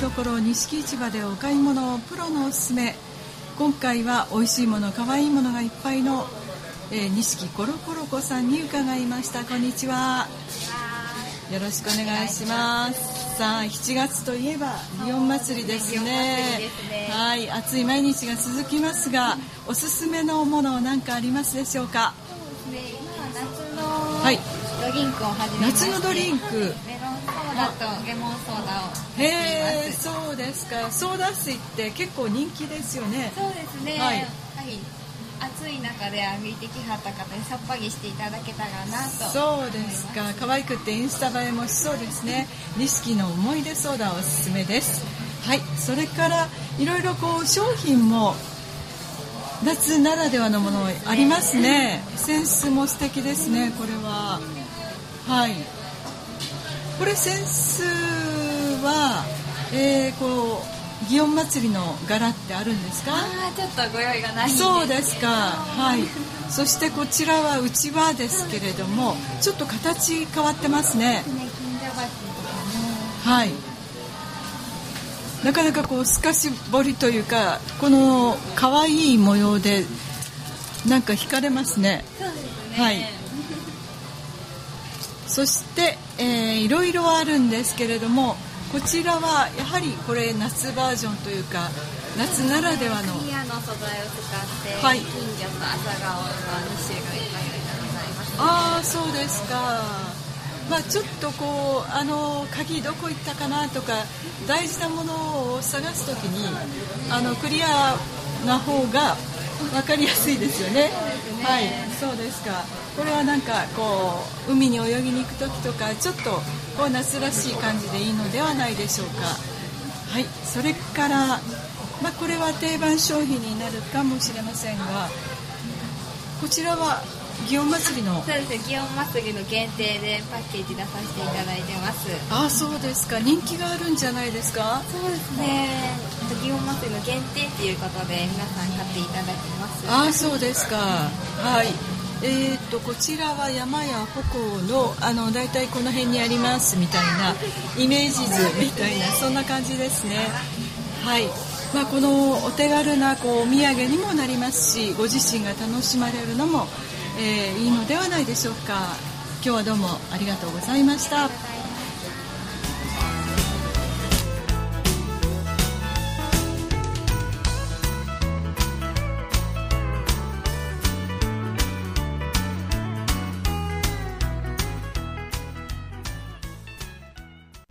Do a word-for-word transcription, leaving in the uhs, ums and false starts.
どころ錦市場でお買い物プロのおすすめ。今回は美味しいもの可愛いものがいっぱいの、えー、錦コロコロ子さんに伺いました。こんにちは。よろしくお願いします。さあしちがつといえば祇園祭ですね。はい、暑い毎日が続きますが、おすすめのもの何かありますでしょうか？ そうですね、今は夏のドリンクを始めまして、 夏のドリンク、 メロンソーダとレモンソーダをやっています。 へー、そうですか。ソーダ水って結構人気ですよね。 そうですね、 はい、 はい、暑い中で歩いてきはった方にさっぱりしていただけたらなと。 そうですか。可愛くてインスタ映えもしそうですね。錦の思い出ソーダおすすめです。はい、それからいろいろこう商品も夏ならではのものありますね。扇子も素敵ですね。これははい、これ扇子は、えー、こう祇園祭りの柄ってあるんですか？ あー、ちょっとご用意がないんです。 そうですか。はい。そしてこちらはうちわですけれども、ちょっと形変わってますね。 金魚鉢とかね。 はい。なかなかこう透かし彫りというか、この可愛い模様でなんか惹かれますね。 そうですね。 はい。そして、えー、いろいろあるんですけれども、こちらはやはりこれ夏バージョンというか夏ならではのクリアの素材を使って、 はい、 金魚と朝顔のに種類ご用意がございます、ね。 ああ、そうですか。まあちょっとこうあの鍵どこ行ったかなとか大事なものを探すときにあのクリアな方が分かりやすいですよね。はい、そうですか。これはなんかこう海に泳ぎに行くときとかちょっとこう夏らしい感じでいいのではないでしょうか。はい、それから、まあ、これは定番商品になるかもしれませんが、こちらは祇園祭りの。 そうですね、祇園祭りの限定でパッケージ出させていただいてます。 ああ、そうですか。人気があるんじゃないですか？ そうですね、祇園祭りの限定っていうことで皆さん買っていただきます。 ああ、そうですか。はい。えー、とこちらは山や鉾のあのだいたいこの辺にありますみたいなイメージ図みたいなそんな感じですね。はい、まあ、このお手軽なこうお土産にもなりますし、ご自身が楽しまれるのも、えー、いいのではないでしょうか。今日はどうもありがとうございました。